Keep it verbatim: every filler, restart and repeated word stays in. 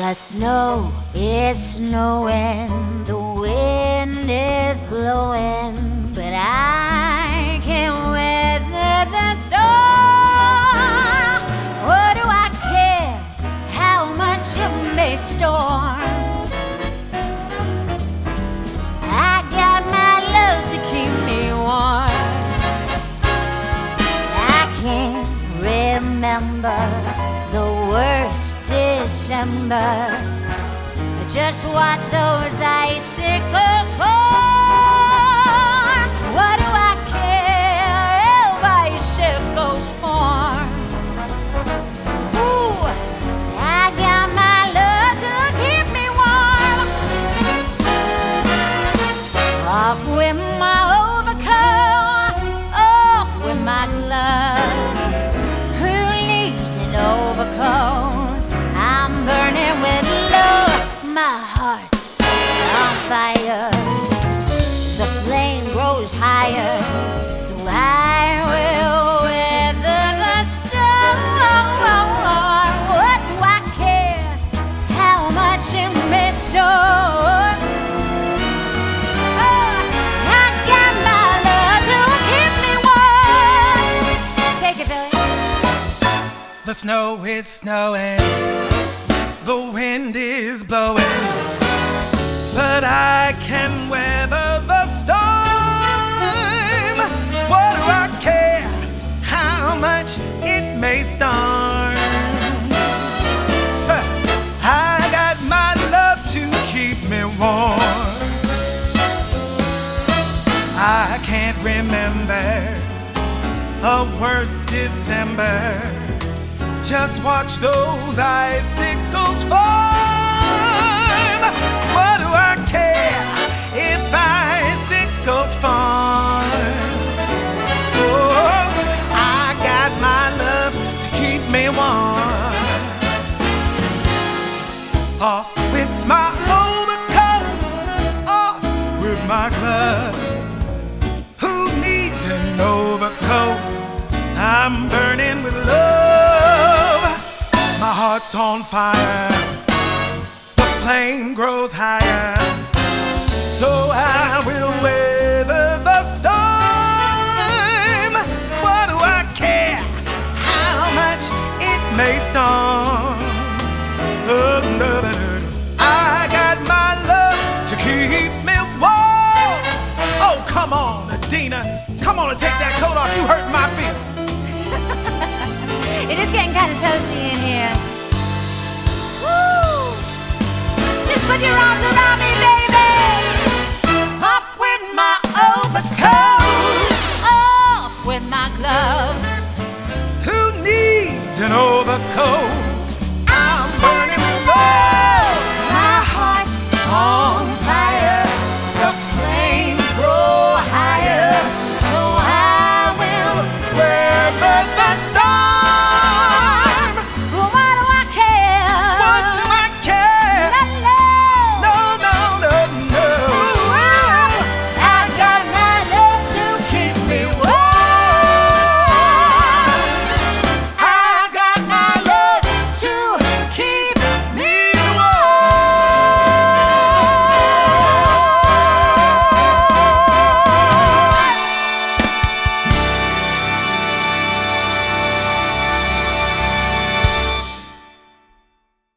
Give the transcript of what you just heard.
The snow is snowing, the wind is blowing, but I can weather the storm. What do I care how much it may storm? I got my love to keep me warm. I can't remember the worst December. Just watch those icicles fall. What do I care if icicles form? Ooh, I got my love to keep me warm. Off with my overcoat, off with my gloves. Who needs an overcoat? I'm burning with love. My heart's on fire. The flame grows higher, so I will weather the storm. What do I care how much it may storm? Oh, I got my love to keep me warm. Take it, Billy. The snow is snowing, the wind is blowing, but I can weather the storm. What do I care how much it may storm? I got my love to keep me warm. I can't remember a worse December. Just watch those icicles form. What do I care if icicles form? Oh, I got my love to keep me warm. Off with my overcoat, off with my glove. Who needs an overcoat? I'm burning with love. My heart's on fire, the flame grows higher, so I will weather the storm. What do I care how much it may storm? Oh, no, no, no. I got my love to keep me warm. Oh, come on, Adina, come on and take that coat off. You hurt my feet. It is getting kind of toasty in here. Woo! Just put your arms around me, baby. Off with my overcoat, off with my gloves. Who needs an overcoat?